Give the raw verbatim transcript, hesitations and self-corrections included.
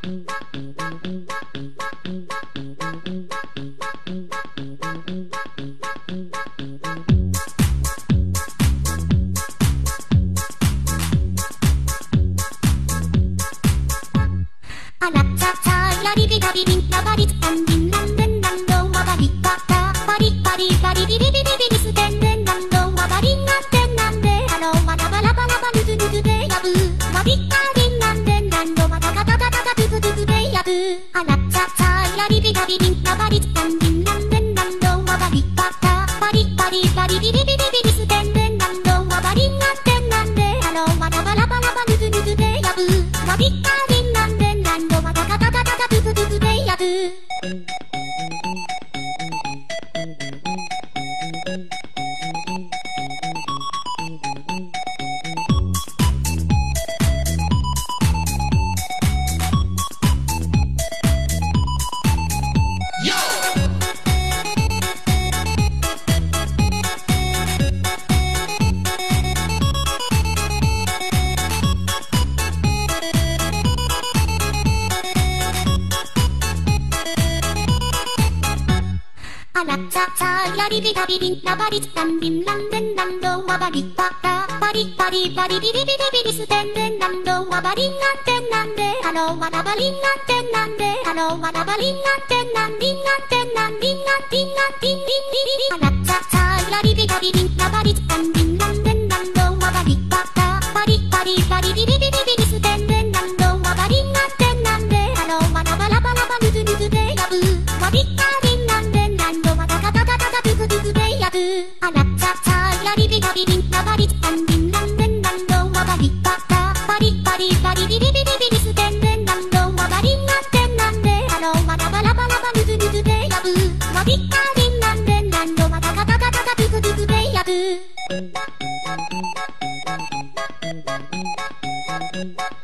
あらちゃちゃやりびたびりんなばりつかんびんなんでんなんどんわばりかたばりばりばりびりびりびりすてんでんなんどんわばりんなんてんなんであろわらばらばらばぬずぬずでやぶわびかりんなんでんなんどわたかたたたたつつつつでやぶあらちゃちゃやりびたびりんなばりつかんびんなんでんなんどんわばりかたばりばりばりびりびりびりすてんでんなんどんわばりんなんてんなんであろわらばらばらばぬずぬずでやぶわびかりんなんでんなんどわたかたたたたつつつつでやぶあらちゃちゃやりびたびりんなばりつかんびんなんでんなんどんわばりばたばりばりばりびりびりびりすてんでんなんどんわばりんなんてんなんであろわらばりんなんてんなんであろわらばりんなんてんなんりんなんてんなんりんなんりんなんりんりんりんりんあらちゃちゃやりびたびりんなばりつかんびんなんでんなんどんわばりばたばりばりばりびりびりびりすてんでんなんどんわばりんなんてんなんであろわらばらばらばぬずぬずでやぶわびかりんなんでんなんどわたかたたたたつつつつでやぶあらちゃちゃやりびたびりんなばりつかんびんなんでんなんどんわばりばたばりばりばりびりびりびりすてんでんなんどんわばりんなんてんなんであろわらばらばらばぬずぬずでやぶわびかりんなんでんなんどわたかたたたたつつつつでやぶ